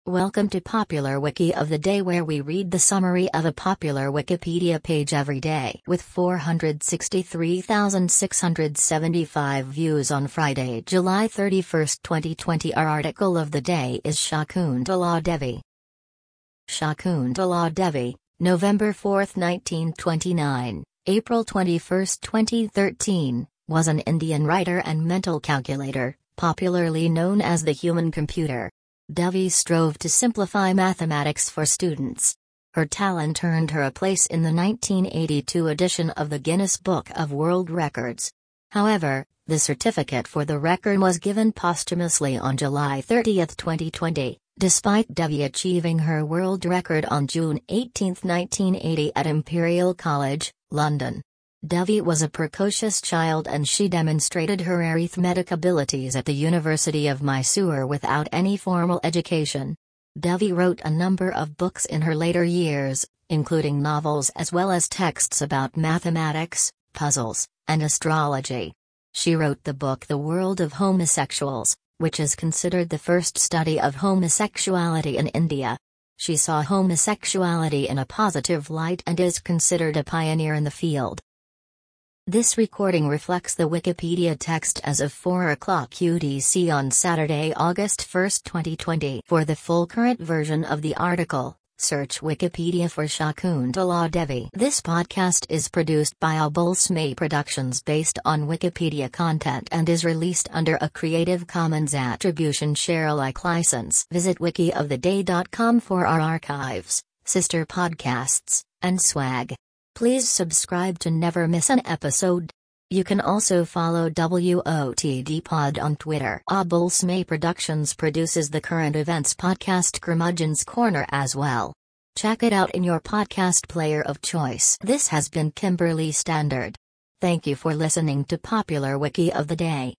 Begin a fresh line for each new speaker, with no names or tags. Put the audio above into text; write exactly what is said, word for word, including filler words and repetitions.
Welcome to Popular Wiki of the Day, where we read the summary of a popular Wikipedia page every day. With four hundred sixty-three thousand six hundred seventy-five views on Friday, July thirty-first, twenty twenty, our article of the day is Shakuntala Devi. Shakuntala Devi, November fourth, nineteen twenty-nine, April twenty-first, twenty thirteen, was an Indian writer and mental calculator, popularly known as the human computer. Devi strove to simplify mathematics for students. Her talent earned her a place in the nineteen eighty-two edition of the Guinness Book of World Records. However, the certificate for the record was given posthumously on July thirtieth, twenty twenty, despite Devi achieving her world record on June eighteenth, nineteen eighty at Imperial College, London. Devi was a precocious child and she demonstrated her arithmetic abilities at the University of Mysore without any formal education. Devi wrote a number of books in her later years, including novels as well as texts about mathematics, puzzles, and astrology. She wrote the book The World of Homosexuals, which is considered the first study of homosexuality in India. She saw homosexuality in a positive light and is considered a pioneer in the field. This recording reflects the Wikipedia text as of four o'clock U T C on Saturday, August first, twenty twenty. For the full current version of the article, search Wikipedia for Shakuntala Devi. This podcast is produced by Abul Smay Productions based on Wikipedia content and is released under a Creative Commons Attribution Share Alike license. Visit wiki of the day dot com for our archives, sister podcasts, and swag. Please subscribe to never miss an episode. You can also follow W O T D Pod on Twitter. Abul Smay Productions produces the current events podcast Curmudgeon's Corner as well. Check it out in your podcast player of choice. This has been Kimberly Standard. Thank you for listening to Popular Wiki of the Day.